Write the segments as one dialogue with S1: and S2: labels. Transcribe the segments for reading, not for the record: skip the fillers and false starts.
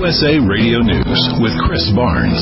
S1: USA Radio News with Chris Barnes.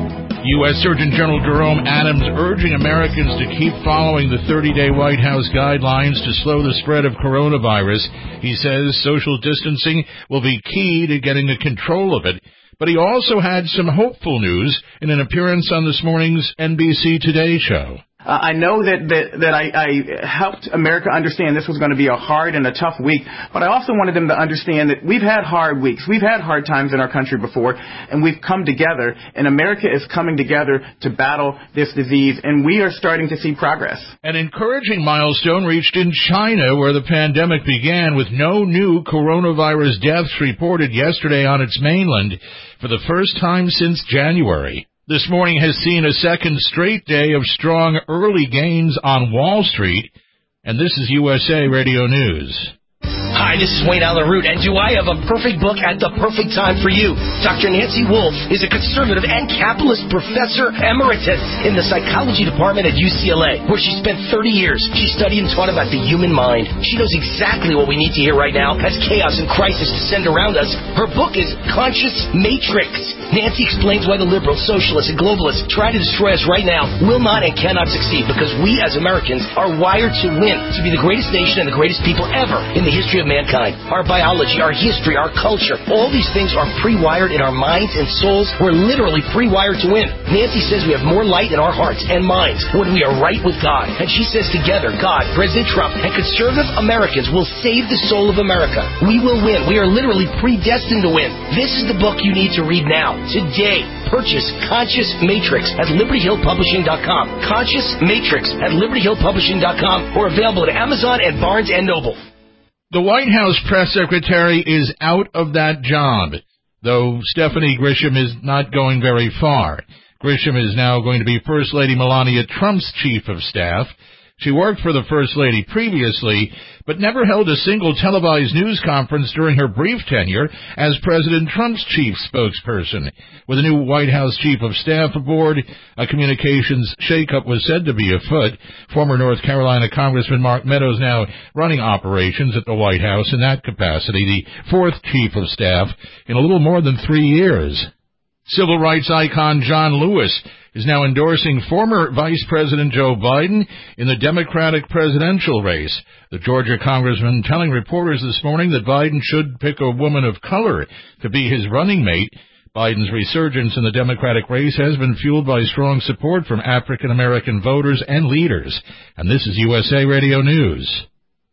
S2: U.S. Surgeon General Jerome Adams urging Americans to keep following the 30-day White House guidelines to slow the spread of coronavirus. He says social distancing will be key to getting a control of it. But he also had some hopeful news in an appearance on this morning's NBC Today show.
S3: I know that I helped America understand this was going to be a hard and a tough week, but I also wanted them to understand that we've had hard weeks. We've had hard times in our country before, and we've come together, and America is coming together to battle this disease, and we are starting to see progress.
S2: An encouraging milestone reached in China, where the pandemic began, with no new coronavirus deaths reported yesterday on its mainland for the first time since January. This morning has seen a second straight day of strong early gains on Wall Street, and this is USA Radio News.
S4: Hi, this is Wayne Allen Root, and do I have a perfect book at the perfect time for you? Dr. Nancy Wolfe is a conservative and capitalist professor emeritus in the psychology department at UCLA, where she spent 30 years. She studied and taught about the human mind. She knows exactly what we need to hear right now as chaos and crisis descend around us. Her book is Conscious Matrix. Nancy explains why the liberals, socialists, and globalists try to destroy us right now will not and cannot succeed, because we as Americans are wired to win, to be the greatest nation and the greatest people ever in the history of mankind. Our biology, our history, our culture, all these things are pre-wired in our minds and souls. We're literally pre-wired to win. Nancy says we have more light in our hearts and minds when we are right with God. And she says together, God, President Trump, and conservative Americans will save the soul of America. We will win. We are literally predestined to win. This is the book you need to read now. Today, purchase Conscious Matrix at LibertyHillPublishing.com. Conscious Matrix at LibertyHillPublishing.com, or available at Amazon and Barnes & Noble.
S2: The White House press secretary is out of that job, though Stephanie Grisham is not going very far. Grisham is now going to be First Lady Melania Trump's chief of staff. She worked for the First Lady previously, but never held a single televised news conference during her brief tenure as President Trump's chief spokesperson. With a new White House chief of staff aboard, a communications shakeup was said to be afoot. Former North Carolina Congressman Mark Meadows now running operations at the White House in that capacity, the fourth chief of staff in a little more than 3 years. Civil rights icon John Lewis is now endorsing former Vice President Joe Biden in the Democratic presidential race. The Georgia congressman telling reporters this morning that Biden should pick a woman of color to be his running mate. Biden's resurgence in the Democratic race has been fueled by strong support from African-American voters and leaders. And this is USA Radio News.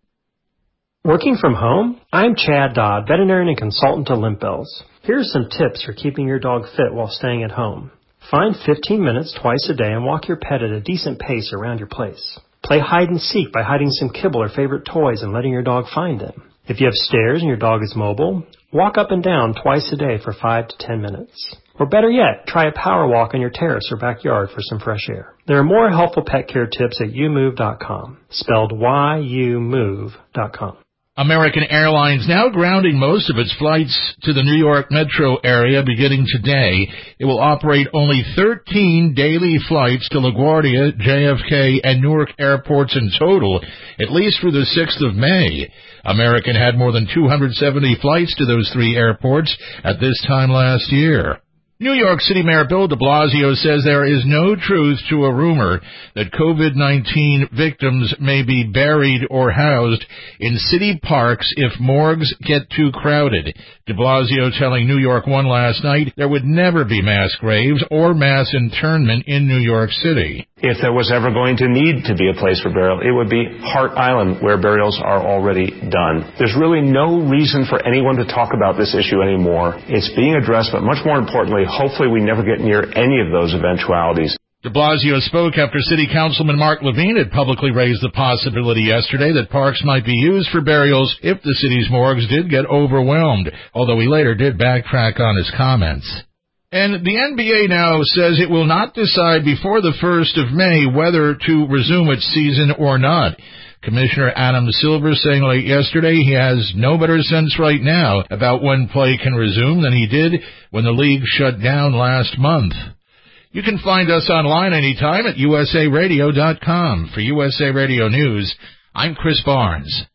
S5: Working from home? I'm Chad Dodd, veterinarian and consultant to Limp Bells. Here are some tips for keeping your dog fit while staying at home. Find 15 minutes twice a day and walk your pet at a decent pace around your place. Play hide and seek by hiding some kibble or favorite toys and letting your dog find them. If you have stairs and your dog is mobile, walk up and down twice a day for 5 to 10 minutes. Or better yet, try a power walk on your terrace or backyard for some fresh air. There are more helpful pet care tips at youmove.com, spelled youmove.com.
S2: American Airlines now grounding most of its flights to the New York metro area beginning today. It will operate only 13 daily flights to LaGuardia, JFK, and Newark airports in total, at least through the 6th of May. American had more than 270 flights to those three airports at this time last year. New York City Mayor Bill de Blasio says there is no truth to a rumor that COVID-19 victims may be buried or housed in city parks if morgues get too crowded. De Blasio telling New York One last night there would never be mass graves or mass internment in New York City.
S6: If there was ever going to need to be a place for burial, it would be Hart Island, where burials are already done. There's really no reason for anyone to talk about this issue anymore. It's being addressed, but much more importantly, hopefully we never get near any of those eventualities.
S2: De Blasio spoke after City Councilman Mark Levine had publicly raised the possibility yesterday that parks might be used for burials if the city's morgues did get overwhelmed, although he later did backtrack on his comments. And the NBA now says it will not decide before the 1st of May whether to resume its season or not. Commissioner Adam Silver saying late yesterday he has no better sense right now about when play can resume than he did when the league shut down last month. You can find us online anytime at usaradio.com. For USA Radio News, I'm Chris Barnes.